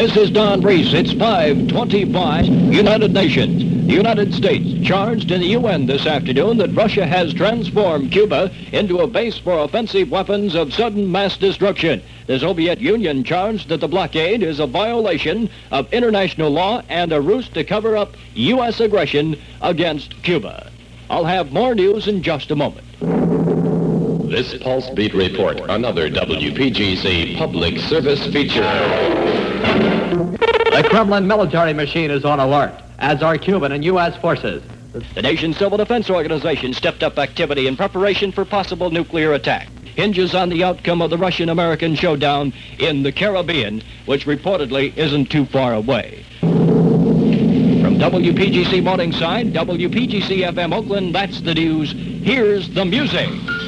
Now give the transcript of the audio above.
This is Don Reese. It's 5:25. United Nations. The United States charged in the UN this afternoon that Russia has transformed Cuba into a base for offensive weapons of sudden mass destruction. The Soviet Union charged that the blockade is a violation of international law and a ruse to cover up U.S. aggression against Cuba. I'll have more news in just a moment. This Pulse Beat Report, another WPGC public service feature. The Kremlin military machine is on alert, as are Cuban and U.S. forces. The nation's civil defense organization stepped up activity in preparation for possible nuclear attack. Hinges on the outcome of the Russian-American showdown in the Caribbean, which reportedly isn't too far away. From WPGC Morningside, WPGC FM Oakland, that's the news. Here's the music.